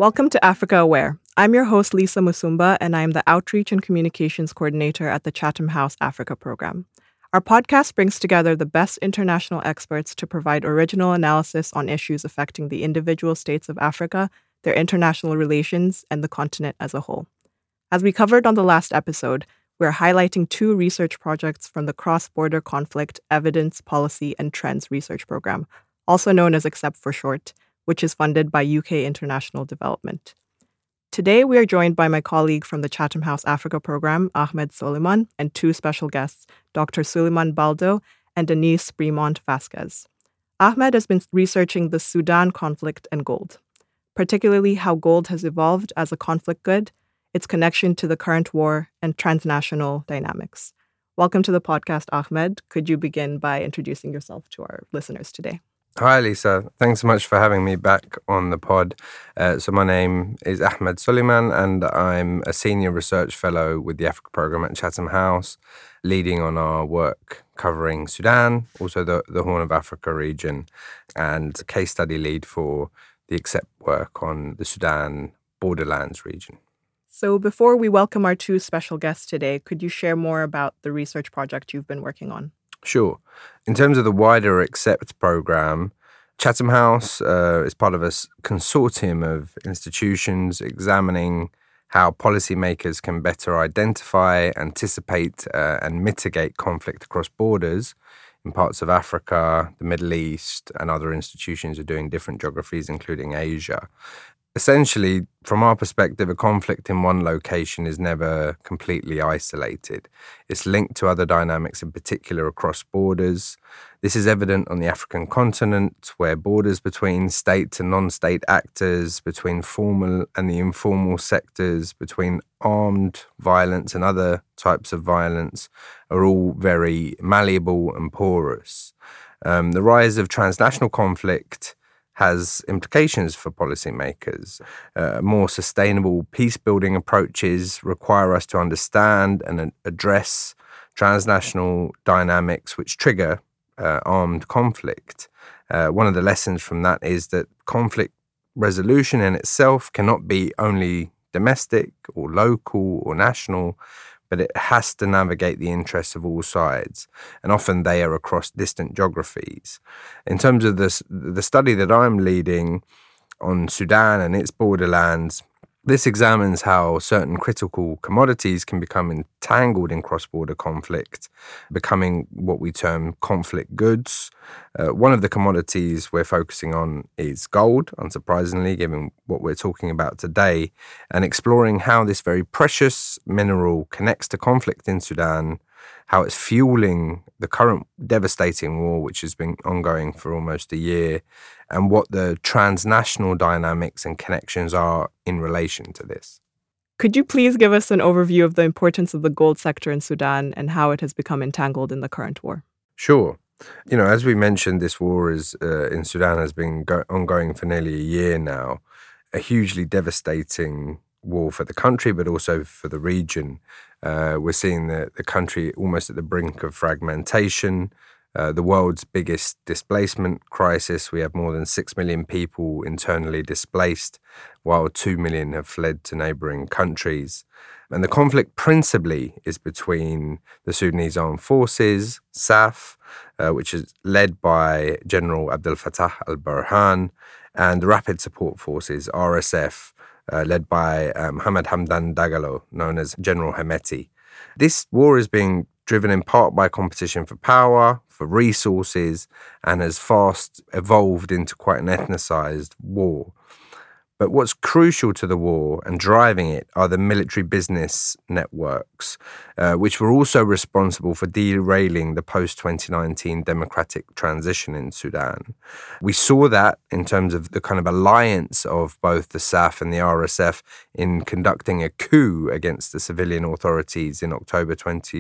Welcome to Africa Aware. I'm your host, Lisa Musumba, and I'm the Outreach and Communications Coordinator at the Chatham House Africa program. Our podcast brings together the best international experts to provide original analysis on issues affecting the individual states of Africa, their international relations, and the continent as a whole. As we covered on the last episode, we're highlighting two research projects from the Cross-Border Conflict Evidence, Policy, and Trends Research Program, also known as ACCEPT for short, which is funded by UK International Development. Today, we are joined by my colleague from the Chatham House Africa program, Ahmed Soliman, and two special guests, Dr. Suleiman Baldo and Denise Bremont Vasquez. Ahmed has been researching the Sudan conflict and gold, particularly how gold has evolved as a conflict good, its connection to the current war, and transnational dynamics. Welcome to the podcast, Ahmed. Could you begin by introducing yourself to our listeners today? Hi, Lisa. Thanks so much for having me back on the pod. So my name is Ahmed Soliman, and I'm a senior research fellow with the Africa program at Chatham House, leading on our work covering Sudan, also the Horn of Africa region, and case study lead for the ACCEPT work on the Sudan borderlands region. So before we welcome our two special guests today, could you share more about the research project you've been working on? Sure. In terms of the wider ACCEPT program, Chatham House is part of a consortium of institutions examining how policymakers can better identify, anticipate, and mitigate conflict across borders in parts of Africa, the Middle East, and other institutions are doing different geographies, including Asia. Essentially, from our perspective, a conflict in one location is never completely isolated. It's linked to other dynamics, in particular across borders. This is evident on the African continent, where borders between state and non-state actors, between formal and the informal sectors, between armed violence and other types of violence are all very malleable and porous. The rise of transnational conflict has implications for policymakers. More sustainable peace-building approaches require us to understand and address transnational dynamics which trigger armed conflict. One of the lessons from that is that conflict resolution in itself cannot be only domestic or local or national, but it has to navigate the interests of all sides, and often they are across distant geographies. In terms of the study that I'm leading on Sudan and its borderlands, this examines how certain critical commodities can become entangled in cross-border conflict, becoming what we term conflict goods. One of the commodities we're focusing on is gold, unsurprisingly, given what we're talking about today, and exploring how this very precious mineral connects to conflict in Sudan, how it's fueling the current devastating war, which has been ongoing for almost a year, and what the transnational dynamics and connections are in relation to this. Could you please give us an overview of the importance of the gold sector in Sudan and how it has become entangled in the current war? Sure. As we mentioned, this war in Sudan has been ongoing for nearly a year now, a hugely devastating war for the country, but also for the region. We're seeing the country almost at the brink of fragmentation, the world's biggest displacement crisis. We have more than 6 million people internally displaced, while 2 million have fled to neighboring countries. And the conflict principally is between the Sudanese Armed Forces, SAF, which is led by General Abdel Fattah al-Burhan, and the Rapid Support Forces, RSF, led by Mohamed Hamdan Dagalo, known as General Hemeti. This war is being driven in part by competition for power, for resources, and has fast evolved into quite an ethnicized war. But what's crucial to the war and driving it are the military business networks, which were also responsible for derailing the post-2019 democratic transition in Sudan. We saw that in terms of the kind of alliance of both the SAF and the RSF in conducting a coup against the civilian authorities in October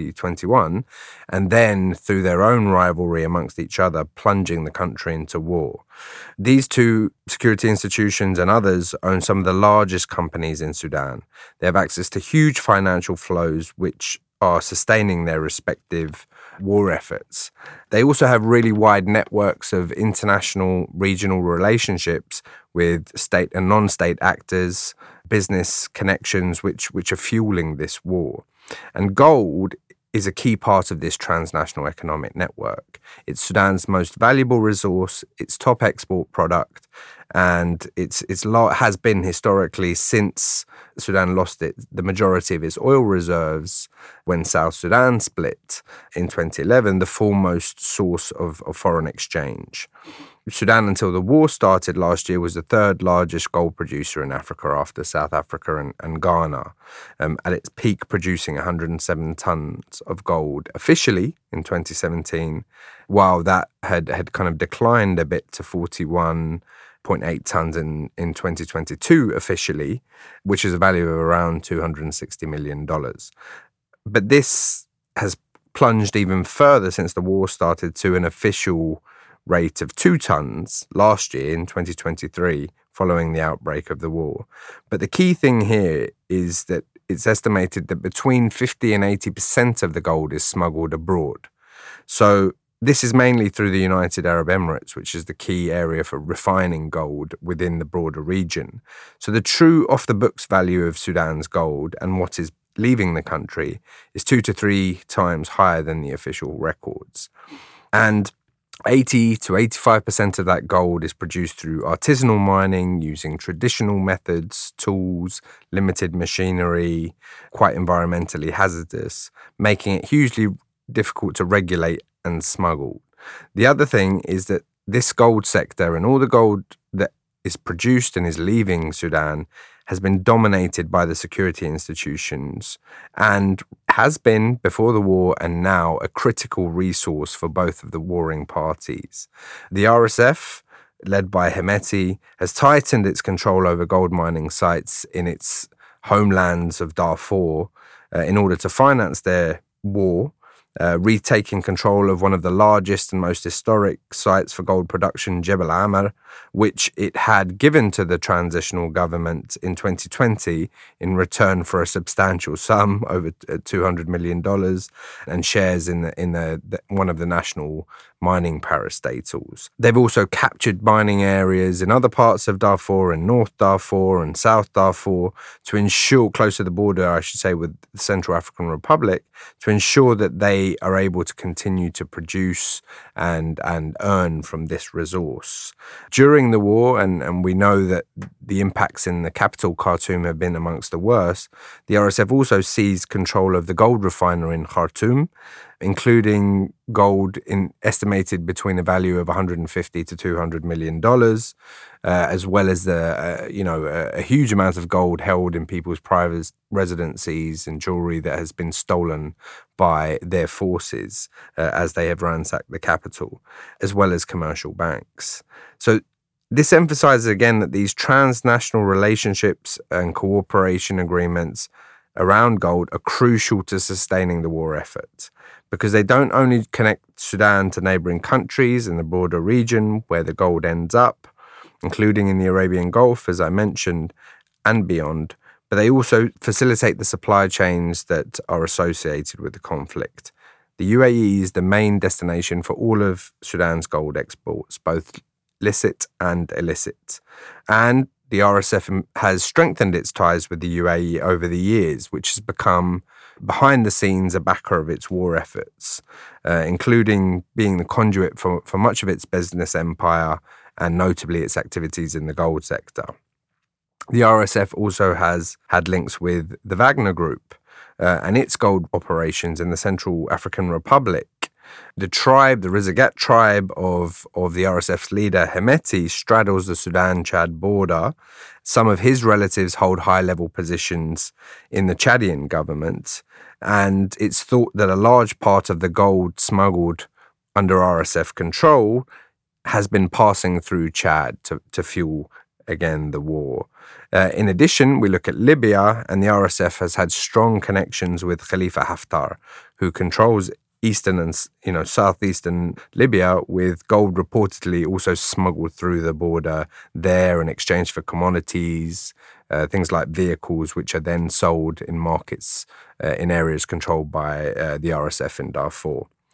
2021, and then through their own rivalry amongst each other, plunging the country into war. These two security institutions and others own some of the largest companies in Sudan. They have access to huge financial flows which are sustaining their respective war efforts. They also have really wide networks of international regional relationships with state and non-state actors, business connections, which are fueling this war. And gold is a key part of this transnational economic network. It's Sudan's most valuable resource, its top export product, and it has been historically, since Sudan lost the majority of its oil reserves when South Sudan split in 2011, the foremost source of foreign exchange. Sudan, until the war started last year, was the third largest gold producer in Africa after South Africa and Ghana, at its peak producing 107 tons of gold officially in 2017, while that had kind of declined a bit to 41.8 tons in 2022 officially, which is a value of around $260 million. But this has plunged even further since the war started to an official rate of 2 tons last year in 2023, following the outbreak of the war. But the key thing here is that it's estimated that between 50 and 80% of the gold is smuggled abroad. So this is mainly through the United Arab Emirates, which is the key area for refining gold within the broader region. So the true off-the-books value of Sudan's gold and what is leaving the country is 2 to 3 times higher than the official records. And 80 to 85% of that gold is produced through artisanal mining using traditional methods, tools, limited machinery, quite environmentally hazardous, making it hugely difficult to regulate and smuggle. The other thing is that this gold sector and all the gold that is produced and is leaving Sudan has been dominated by the security institutions and has been, before the war and now, a critical resource for both of the warring parties. The RSF, led by Hemeti, has tightened its control over gold mining sites in its homelands of Darfur in order to finance their war, retaking control of one of the largest and most historic sites for gold production, Jebel Amr, which it had given to the transitional government in 2020 in return for a substantial sum, over $200 million, and shares in one of the national mining parastatals. They've also captured mining areas in other parts of Darfur, in North Darfur and South Darfur, to ensure, close to the border, I should say, with the Central African Republic, to ensure that they are able to continue to produce and earn from this resource. During the war, and we know that the impacts in the capital, Khartoum, have been amongst the worst, the RSF also seized control of the gold refinery in Khartoum, including gold estimated between a value of $150 to $200 million, as well as a huge amount of gold held in people's private residencies and jewelry that has been stolen by their forces as they have ransacked the capital, as well as commercial banks. So this emphasizes again that these transnational relationships and cooperation agreements around gold are crucial to sustaining the war effort, because they don't only connect Sudan to neighboring countries in the broader region where the gold ends up, including in the Arabian Gulf, as I mentioned, and beyond, but they also facilitate the supply chains that are associated with the conflict. The UAE is the main destination for all of Sudan's gold exports, both licit and illicit. And the RSF has strengthened its ties with the UAE over the years, which has become, behind the scenes, a backer of its war efforts, including being the conduit for much of its business empire and notably its activities in the gold sector. The RSF also has had links with the Wagner Group and its gold operations in the Central African Republic. The Rizagat tribe of the RSF's leader, Hemeti, straddles the Sudan-Chad border. Some of his relatives hold high-level positions in the Chadian government, and it's thought that a large part of the gold smuggled under RSF control has been passing through Chad to fuel, again, the war. In addition, we look at Libya, and the RSF has had strong connections with Khalifa Haftar, who controls eastern and southeastern Libya, with gold reportedly also smuggled through the border there in exchange for commodities, things like vehicles, which are then sold in markets in areas controlled by the RSF in Darfur.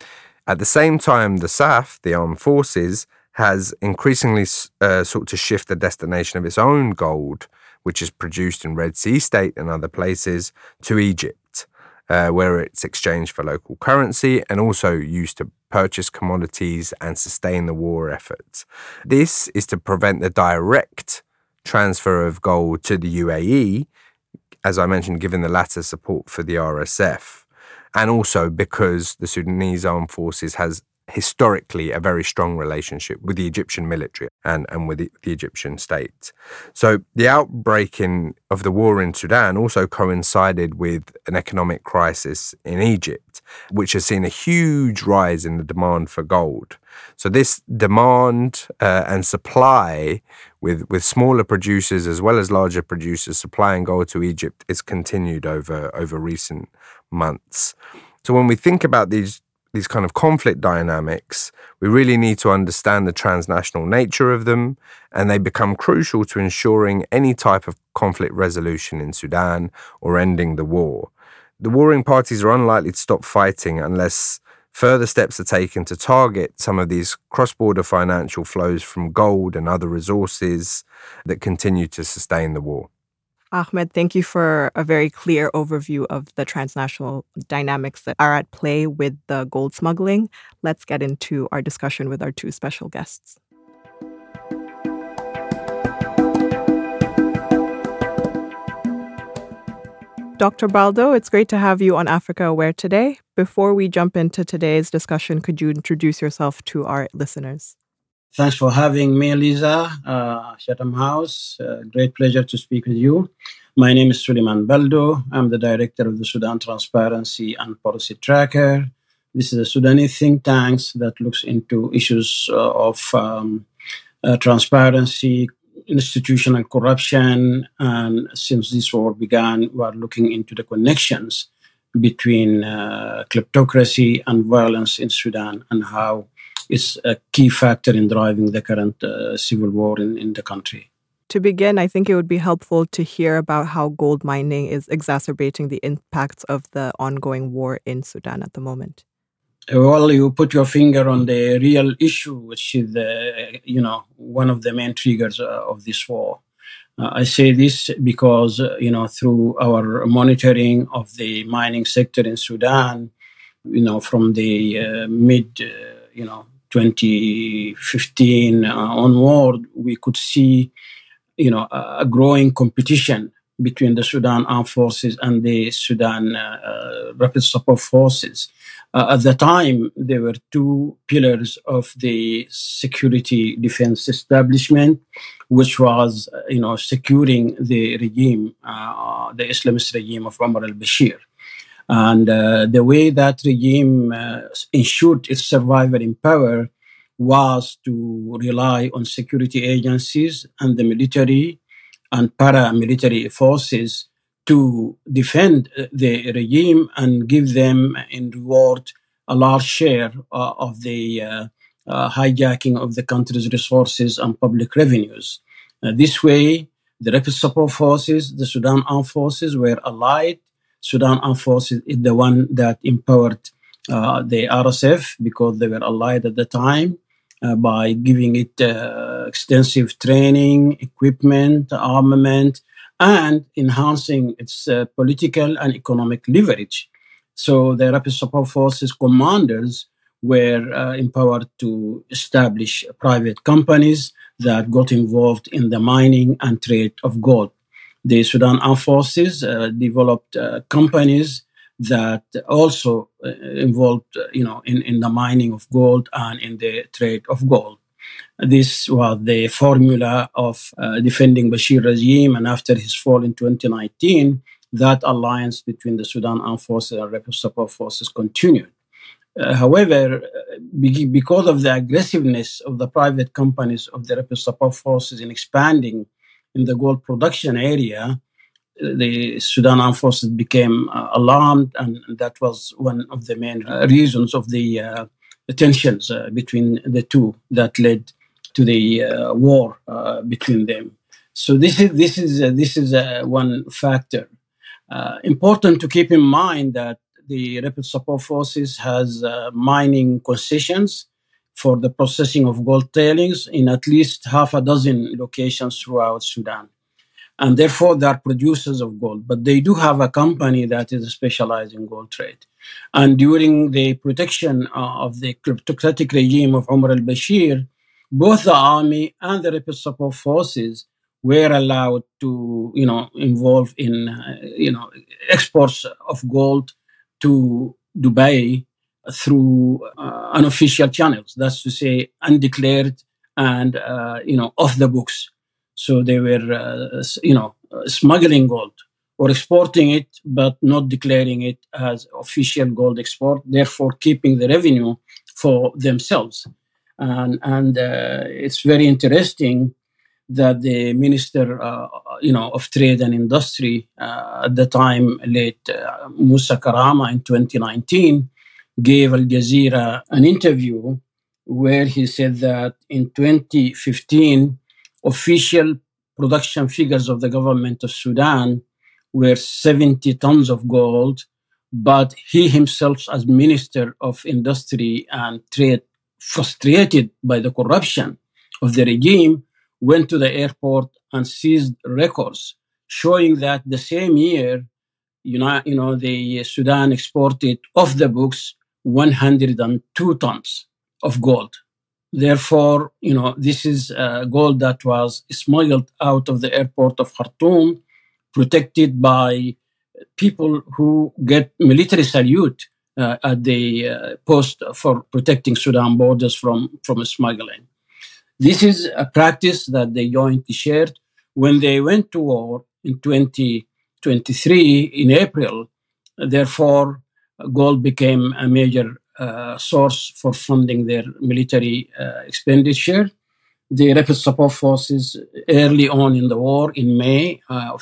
At the same time, the SAF, the armed forces, has increasingly sought to shift the destination of its own gold, which is produced in Red Sea State and other places, to Egypt, where it's exchanged for local currency and also used to purchase commodities and sustain the war effort. This is to prevent the direct transfer of gold to the UAE, as I mentioned, given the latter support for the RSF, and also because the Sudanese Armed Forces has historically a very strong relationship with the Egyptian military and with the Egyptian state. So the outbreak of the war in Sudan also coincided with an economic crisis in Egypt, which has seen a huge rise in the demand for gold. So this demand and supply with smaller producers as well as larger producers supplying gold to Egypt is continued over recent months. So when we think about these kind of conflict dynamics, we really need to understand the transnational nature of them, and they become crucial to ensuring any type of conflict resolution in Sudan or ending the war. The warring parties are unlikely to stop fighting unless further steps are taken to target some of these cross-border financial flows from gold and other resources that continue to sustain the war. Ahmed, thank you for a very clear overview of the transnational dynamics that are at play with the gold smuggling. Let's get into our discussion with our two special guests. Dr. Baldo, it's great to have you on Africa Aware today. Before we jump into today's discussion, could you introduce yourself to our listeners? Thanks for having me, Lisa, Chatham House. Great pleasure to speak with you. My name is Suleiman Baldo. I'm the director of the Sudan Transparency and Policy Tracker. This is a Sudanese think tank that looks into issues of transparency, institutional corruption. And since this war began, we are looking into the connections between kleptocracy and violence in Sudan and how it's a key factor in driving the current civil war in the country. To begin, I think it would be helpful to hear about how gold mining is exacerbating the impacts of the ongoing war in Sudan at the moment. Well, you put your finger on the real issue, which is one of the main triggers of this war. I say this because through our monitoring of the mining sector in Sudan, from the mid 2015 onward, we could see a growing competition between the Sudan Armed Forces and the Sudan Rapid Support Forces. At the time, there were two pillars of the security defense establishment, which was, securing the regime, the Islamist regime of Omar al-Bashir. And the way that regime ensured its survival in power was to rely on security agencies and the military and paramilitary forces to defend the regime and give them in reward a large share of the hijacking of the country's resources and public revenues. This way, the Rapid Support Forces, the Sudan Armed Forces were allied. Sudan Armed Forces is the one that empowered the RSF because they were allied at the time by giving it extensive training, equipment, armament, and enhancing its political and economic leverage. So the Rapid Support Forces commanders were empowered to establish private companies that got involved in the mining and trade of gold. The Sudan Armed Forces developed companies that also involved, in the mining of gold and in the trade of gold. This was the formula of defending Bashir regime, and after his fall in 2019, that alliance between the Sudan Armed Forces and Rapid Support Forces continued. However, because of the aggressiveness of the private companies of the Rapid Support Forces in expanding in the gold production area, the Sudan Armed Forces became alarmed, and that was one of the main reasons of the tensions between the two that led to the war between them. So this is one factor. Important to keep in mind that the Rapid Support Forces has mining concessions for the processing of gold tailings in at least half a dozen locations throughout Sudan. And therefore, they are producers of gold. But they do have a company that is specialized in gold trade. And during the protection of the kleptocratic regime of Omar al-Bashir, both the army and the Rapid Support Forces were allowed to, involve in, exports of gold to Dubai through unofficial channels. That's to say, undeclared and, off the books. So they were, smuggling gold or exporting it, but not declaring it as official gold export, therefore keeping the revenue for themselves. And it's very interesting that the Minister, of Trade and Industry at the time, late Musa Karama, in 2019, gave Al Jazeera an interview where he said that in 2015, official production figures of the government of Sudan were 70 tons of gold, but he himself, as Minister of Industry and Trade, frustrated by the corruption of the regime, went to the airport and seized records showing that the same year, the Sudan exported off the books 102 tons of gold. Therefore, this is gold that was smuggled out of the airport of Khartoum, protected by people who get military salute at the post for protecting Sudan borders from smuggling. This is a practice that they jointly shared. When they went to war in 2023 in April, therefore, gold became a major source for funding their military expenditure. The Rapid Support Forces, early on in the war, in May of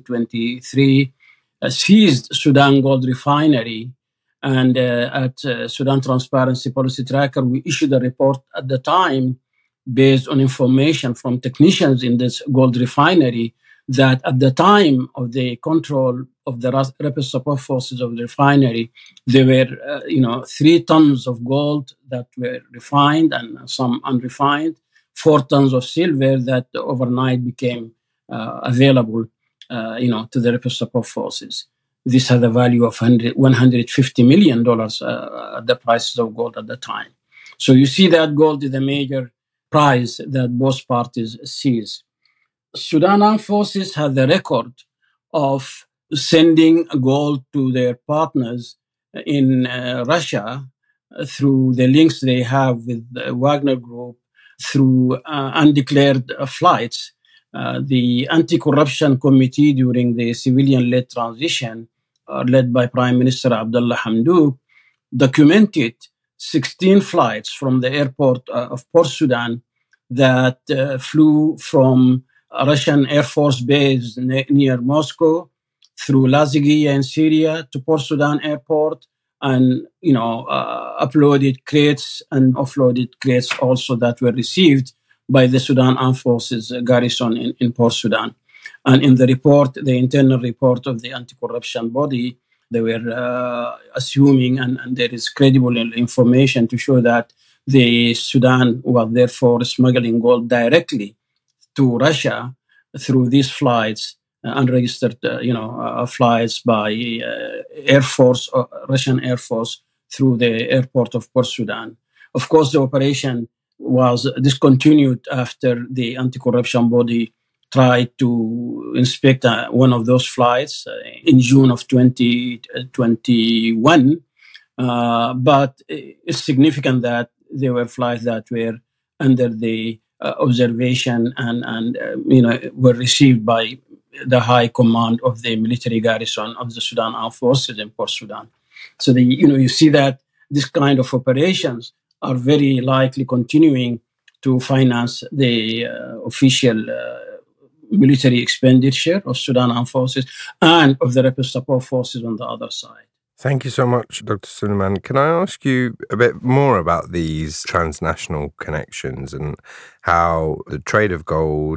2023, seized Sudan Gold Refinery. And at Sudan Transparency Policy Tracker, we issued a report at the time based on information from technicians in this gold refinery that at the time of the control of the Rapid Support Forces of the refinery, there were, 3 tons of gold that were refined and some unrefined, 4 tons of silver that overnight became available, to the Rapid Support Forces. This had a value of $150 million at the prices of gold at the time. So you see that gold is a major prize that both parties seize. Sudan Armed Forces have the record of sending gold to their partners in Russia through the links they have with the Wagner Group, through undeclared flights. The Anti-Corruption Committee during the civilian-led transition, led by Prime Minister Abdullah Hamdouk, documented 16 flights from the airport of Port Sudan that flew from a Russian Air Force base near Moscow through Laziqiya in Syria to Port Sudan airport, and uploaded crates and offloaded crates also that were received by the Sudan Armed Forces garrison in Port Sudan. And in the report, the internal report of the anti-corruption body, they were assuming, and there is credible information to show that the Sudan was therefore smuggling gold directly to Russia through these flights, unregistered, flights by Air Force, Russian Air Force, through the airport of Port Sudan. Of course, the operation was discontinued after the anti-corruption body tried to inspect one of those flights in June of 2021. But it's significant that there were flights that were under the observation and were received by the high command of the military garrison of the Sudan Armed Forces in Port Sudan. So you see that this kind of operations are very likely continuing to finance the official military expenditure of Sudan Armed Forces and of the Rapid Support Forces on the other side. Thank you so much, Dr. Suleiman. Can I ask you a bit more about these transnational connections and how the trade of gold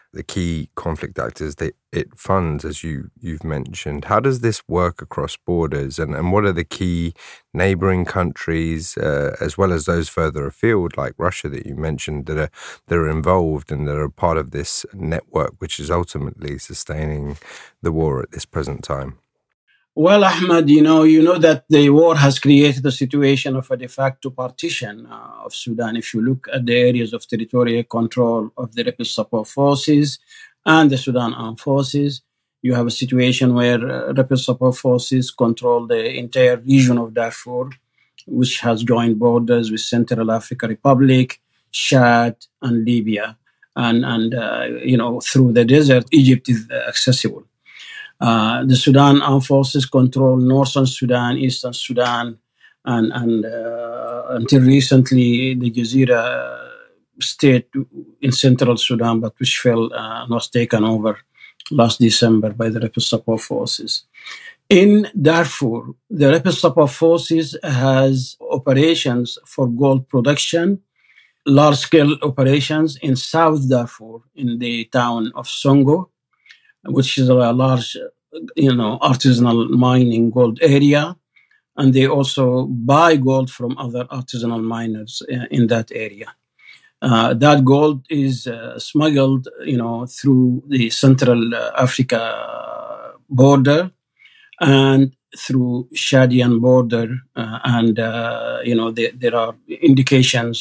the key conflict actors that it funds, as you've mentioned. How does this work across borders, and what are the key neighboring countries, as well as those further afield, like Russia that you mentioned, that are involved and that are part of this network, which is ultimately sustaining the war at this present time? Well, Ahmed, you know that the war has created a situation of a de facto partition of Sudan. If you look at the areas of territorial control of the Rapid Support Forces and the Sudan Armed Forces, you have a situation where Rapid Support Forces control the entire region of Darfur, which has joint borders with Central African Republic, Chad, and Libya. And through the desert, Egypt is accessible. The Sudan Armed Forces control northern Sudan, eastern Sudan, and until recently, the Jazeera state in central Sudan, but which was taken over last December by the Rapid Support Forces. In Darfur, the Rapid Support Forces has operations for gold production, large-scale operations in South Darfur, in the town of Songo, which is a large, artisanal mining gold area. And they also buy gold from other artisanal miners in that area. That gold is smuggled, through the Central Africa border and through Chadian border. There are indications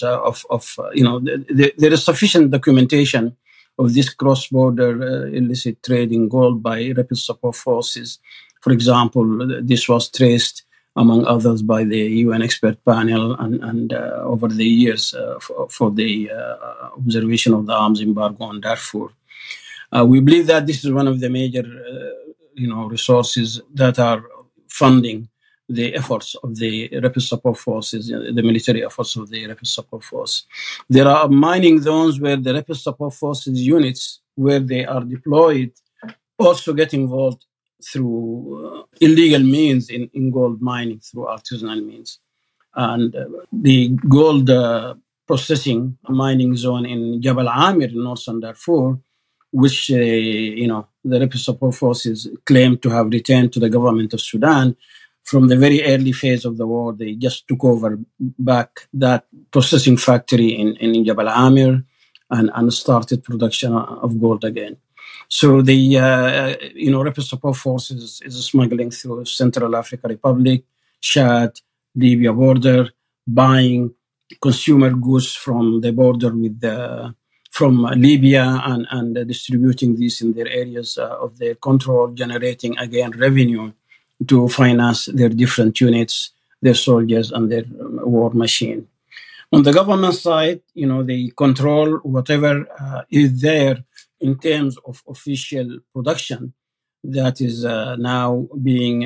there is sufficient documentation of this cross-border illicit trading gold by Rapid Support Forces. For example, this was traced, among others, by the UN expert panel and over the years for the observation of the arms embargo on Darfur. We believe that this is one of the major resources that are funding the efforts of the Rapid Support Forces, the military efforts of the Rapid Support Force. There are mining zones where the Rapid Support Forces units, where they are deployed, also get involved through illegal means in gold mining, through artisanal means. And the gold processing mining zone in Jabal Amir in northern Darfur, which the Rapid Support Forces claim to have returned to the government of Sudan. From the very early phase of the war, they just took over back that processing factory in Jabal Amir and started production of gold again. So the Rapid Support Forces is smuggling through Central African Republic, Chad, Libya border, buying consumer goods from the border with from Libya and distributing these in their areas of their control, generating again revenue to finance their different units, their soldiers, and their war machine. On the government side, they control whatever is there in terms of official production that is now being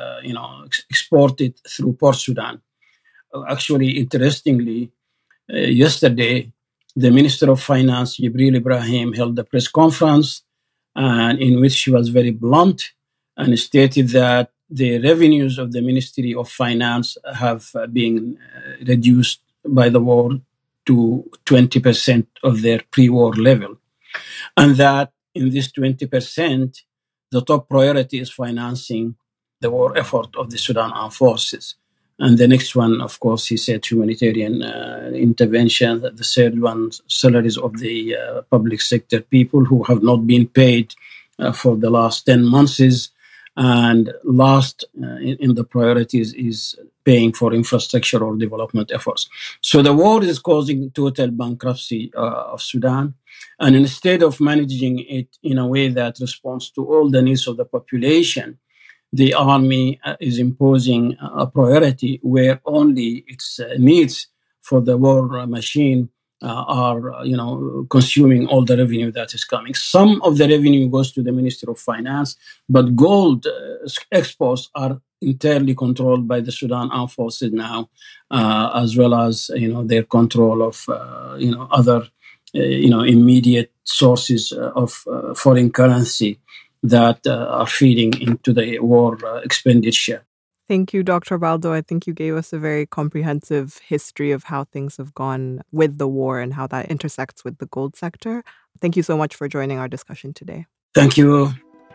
exported through Port Sudan. Actually, interestingly, yesterday, the Minister of Finance, Jibril Ibrahim, held a press conference and in which she was very blunt and stated that the revenues of the Ministry of Finance have been reduced by the war to 20% of their pre-war level. And that in this 20%, the top priority is financing the war effort of the Sudan Armed Forces. And the next one, of course, he said humanitarian intervention. The third one, salaries of the public sector people who have not been paid for the last 10 months. And last in the priorities is paying for infrastructure or development efforts. So the war is causing total bankruptcy of Sudan. And instead of managing it in a way that responds to all the needs of the population, the army is imposing a priority where only its needs for the war machine are consuming all the revenue that is coming. Some of the revenue goes to the Ministry of Finance, but gold exports are entirely controlled by the Sudan Armed Forces now, as well as their control of other immediate sources of foreign currency that are feeding into the war expenditure. Thank you, Dr. Baldo. I think you gave us a very comprehensive history of how things have gone with the war and how that intersects with the gold sector. Thank you so much for joining our discussion today. Thank you.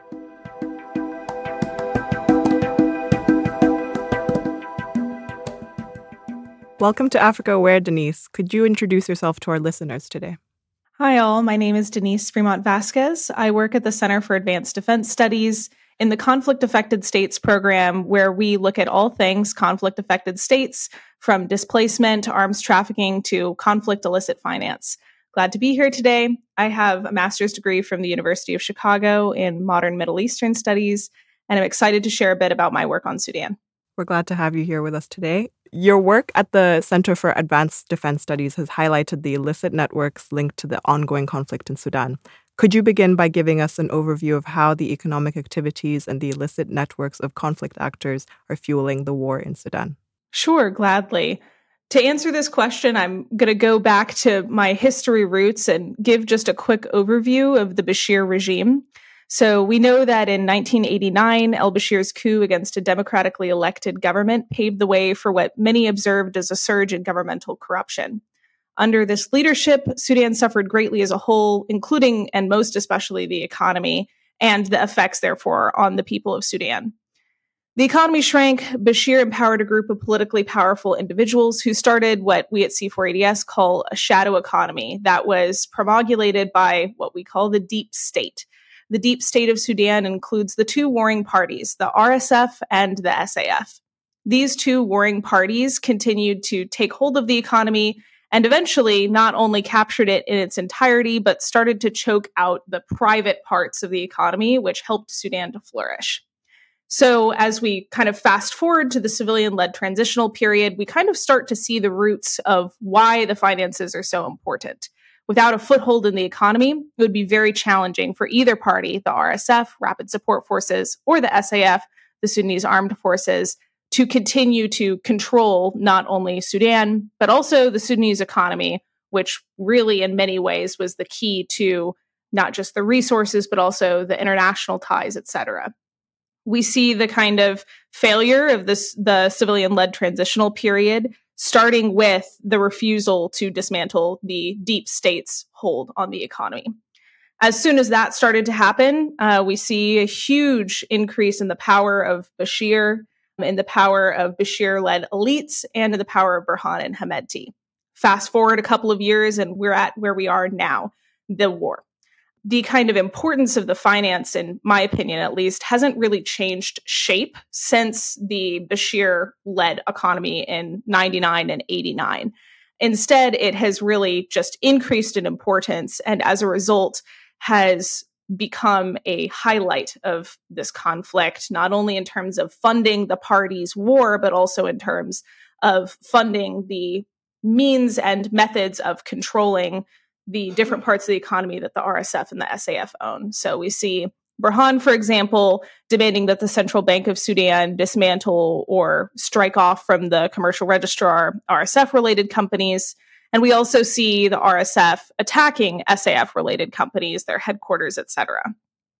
Welcome to Africa Aware, Denise. Could you introduce yourself to our listeners today? Hi, all. My name is Denise Fremont Vasquez. I work at the Center for Advanced Defense Studies in the Conflict Affected States program, where we look at all things conflict affected states, from displacement to arms trafficking to conflict illicit finance. Glad to be here today. I have a master's degree from the University of Chicago in modern Middle Eastern studies, and I'm excited to share a bit about my work on Sudan. We're glad to have you here with us today. Your work at the Center for Advanced Defense Studies has highlighted the illicit networks linked to the ongoing conflict in Sudan. Could you begin by giving us an overview of how the economic activities and the illicit networks of conflict actors are fueling the war in Sudan? Sure, gladly. To answer this question, I'm going to go back to my history roots and give just a quick overview of the Bashir regime. So we know that in 1989, al-Bashir's coup against a democratically elected government paved the way for what many observed as a surge in governmental corruption. Under this leadership, Sudan suffered greatly as a whole, including and most especially the economy and the effects, therefore, on the people of Sudan. The economy shrank. Bashir empowered a group of politically powerful individuals who started what we at C4ADS call a shadow economy that was promulgated by what we call the deep state. The deep state of Sudan includes the two warring parties, the RSF and the SAF. These two warring parties continued to take hold of the economy and eventually not only captured it in its entirety, but started to choke out the private parts of the economy, which helped Sudan to flourish. So as we kind of fast forward to the civilian-led transitional period, we kind of start to see the roots of why the finances are so important. Without a foothold in the economy, it would be very challenging for either party, the RSF, Rapid Support Forces, or the SAF, the Sudanese Armed Forces, to continue to control not only Sudan, but also the Sudanese economy, which really in many ways was the key to not just the resources, but also the international ties, et cetera. We see the kind of failure of the civilian-led transitional period, starting with the refusal to dismantle the deep state's hold on the economy. As soon as that started to happen, we see a huge increase in the power of Bashir, in the power of Bashir-led elites, and in the power of Burhan and Hemedti. Fast forward a couple of years, and we're at where we are now, the war. The kind of importance of the finance, in my opinion at least, hasn't really changed shape since the Bashir-led economy in 99 and 89. Instead, it has really just increased in importance, and as a result, has become a highlight of this conflict, not only in terms of funding the party's war, but also in terms of funding the means and methods of controlling the different parts of the economy that the RSF and the SAF own. So we see Burhan, for example, demanding that the Central Bank of Sudan dismantle or strike off from the commercial registrar RSF-related companies. And we also see the RSF attacking SAF-related companies, their headquarters, et cetera.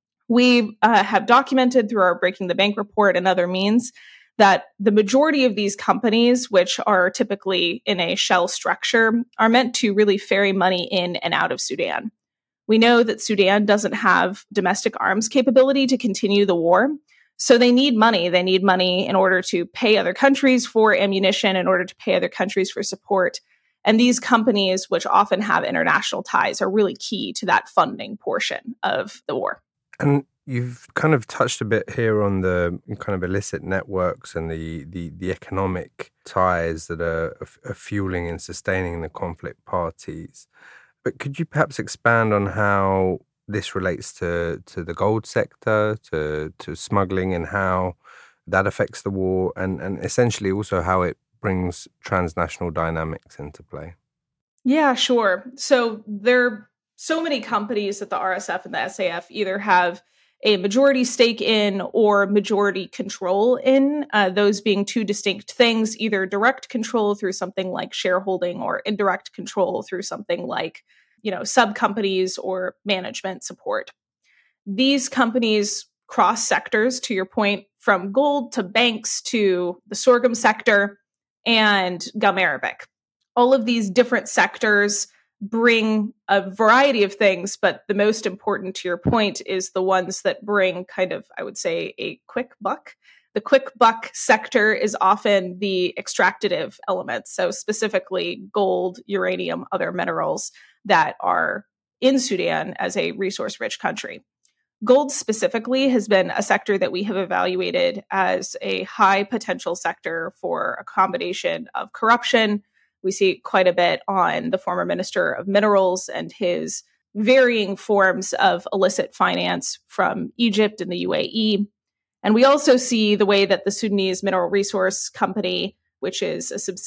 We have documented through our Breaking the Bank report and other means that the majority of these companies, which are typically in a shell structure, are meant to really ferry money in and out of Sudan. We know that Sudan doesn't have domestic arms capability to continue the war, so they need money. They need money in order to pay other countries for ammunition, in order to pay other countries for support. And these companies, which often have international ties, are really key to that funding portion of the war. And you've kind of touched a bit here on the kind of illicit networks and the economic ties that are fueling and sustaining the conflict parties. But could you perhaps expand on how this relates to the gold sector, to smuggling, and how that affects the war, and essentially also how it brings transnational dynamics into play? Yeah, sure. So there are so many companies that the RSF and the SAF either have a majority stake in or majority control in, those being two distinct things, either direct control through something like shareholding or indirect control through something like, sub-companies or management support. These companies cross sectors, to your point, from gold to banks to the sorghum sector and gum arabic. All of these different sectors bring a variety of things, but the most important, to your point, is the ones that bring kind of, I would say, a quick buck. The quick buck sector is often the extractive elements, so specifically gold, uranium, other minerals that are in Sudan as a resource-rich country. Gold specifically has been a sector that we have evaluated as a high potential sector for a combination of corruption. We see quite a bit on the former Minister of Minerals and his varying forms of illicit finance from Egypt and the UAE. And we also see the way that the Sudanese Mineral Resource Company, which is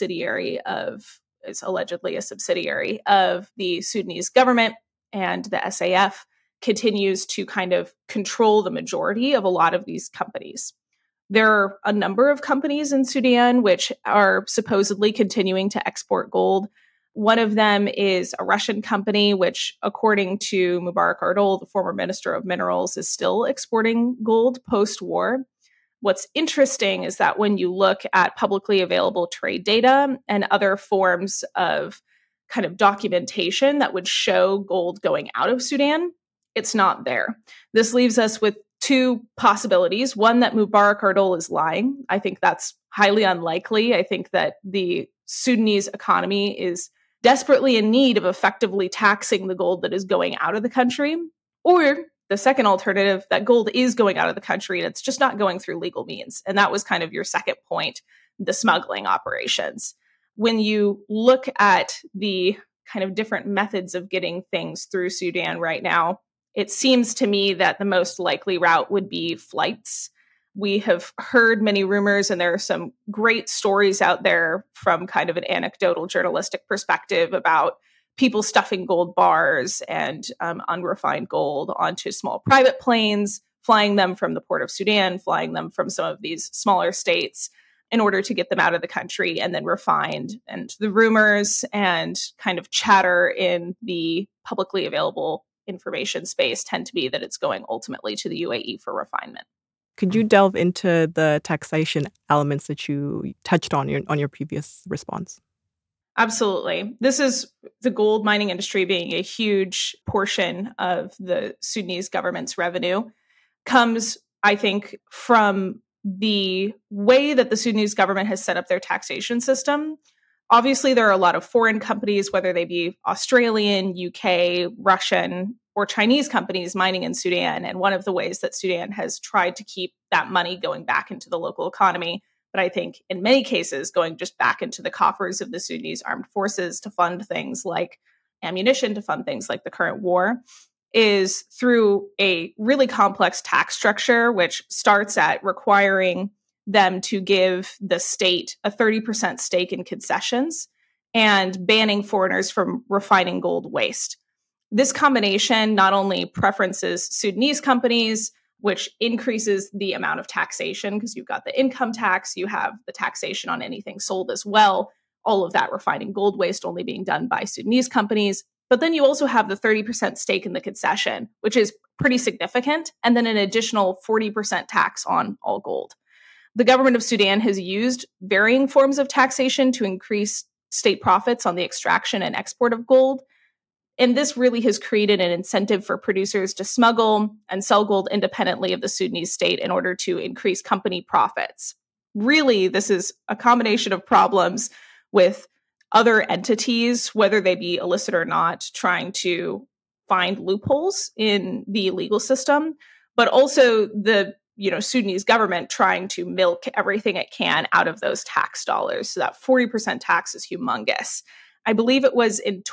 allegedly a subsidiary of the Sudanese government and the SAF, continues to kind of control the majority of a lot of these companies. There are a number of companies in Sudan which are supposedly continuing to export gold. One of them is a Russian company, which, according to Mubarak Ardol, the former Minister of Minerals, is still exporting gold post-war. What's interesting is that when you look at publicly available trade data and other forms of kind of documentation that would show gold going out of Sudan, it's not there. This leaves us with two possibilities. One, that Mubarak Ardol is lying. I think that's highly unlikely. I think that the Sudanese economy is desperately in need of effectively taxing the gold that is going out of the country. Or the second alternative, that gold is going out of the country and it's just not going through legal means. And that was kind of your second point, the smuggling operations. When you look at the kind of different methods of getting things through Sudan right now, it seems to me that the most likely route would be flights. We have heard many rumors, and there are some great stories out there from kind of an anecdotal journalistic perspective about people stuffing gold bars and unrefined gold onto small private planes, flying them from the port of Sudan, flying them from some of these smaller states in order to get them out of the country and then refined. And the rumors and kind of chatter in the publicly available information space tend to be that it's going ultimately to the UAE for refinement. Could you delve into the taxation elements that you touched on your previous response? Absolutely. This is the gold mining industry being a huge portion of the Sudanese government's revenue, comes, I think, from the way that the Sudanese government has set up their taxation system. Obviously, there are a lot of foreign companies, whether they be Australian, UK, Russian, or Chinese companies mining in Sudan. And one of the ways that Sudan has tried to keep that money going back into the local economy, but I think in many cases going just back into the coffers of the Sudanese armed forces to fund things like ammunition, to fund things like the current war, is through a really complex tax structure, which starts at requiring them to give the state a 30% stake in concessions and banning foreigners from refining gold waste. This combination not only preferences Sudanese companies, which increases the amount of taxation because you've got the income tax, you have the taxation on anything sold as well, all of that refining gold waste only being done by Sudanese companies. But then you also have the 30% stake in the concession, which is pretty significant, and then an additional 40% tax on all gold. The government of Sudan has used varying forms of taxation to increase state profits on the extraction and export of gold. And this really has created an incentive for producers to smuggle and sell gold independently of the Sudanese state in order to increase company profits. Really, this is a combination of problems with other entities, whether they be illicit or not, trying to find loopholes in the legal system, but also the Sudanese government trying to milk everything it can out of those tax dollars. So that 40% tax is humongous. I believe it was in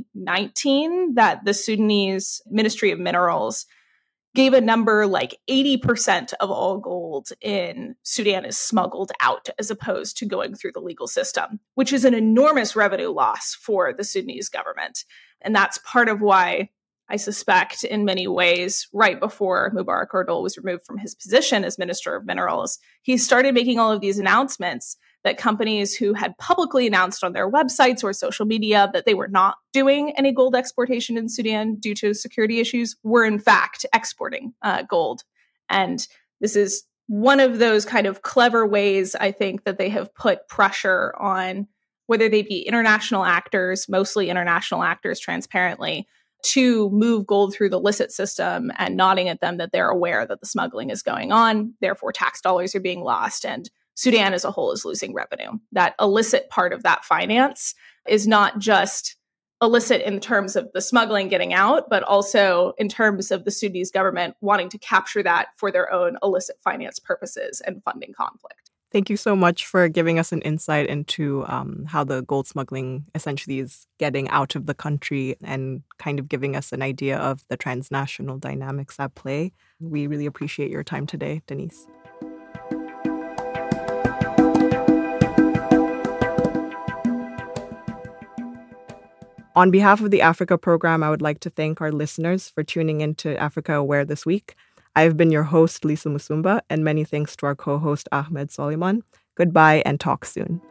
2019 that the Sudanese Ministry of Minerals gave a number like 80% of all gold in Sudan is smuggled out as opposed to going through the legal system, which is an enormous revenue loss for the Sudanese government. And that's part of why I suspect in many ways, right before Mubarak Ardol was removed from his position as Minister of Minerals, he started making all of these announcements that companies who had publicly announced on their websites or social media that they were not doing any gold exportation in Sudan due to security issues were in fact exporting gold. And this is one of those kind of clever ways, I think, that they have put pressure on, whether they be international actors, mostly international actors transparently, to move gold through the licit system and nodding at them that they're aware that the smuggling is going on, therefore tax dollars are being lost, and Sudan as a whole is losing revenue. That illicit part of that finance is not just illicit in terms of the smuggling getting out, but also in terms of the Sudanese government wanting to capture that for their own illicit finance purposes and funding conflict. Thank you so much for giving us an insight into how the gold smuggling essentially is getting out of the country and kind of giving us an idea of the transnational dynamics at play. We really appreciate your time today, Denise. On behalf of the Africa program, I would like to thank our listeners for tuning in to Africa Aware this week. I have been your host, Lisa Musumba, and many thanks to our co-host, Ahmed Soliman. Goodbye and talk soon.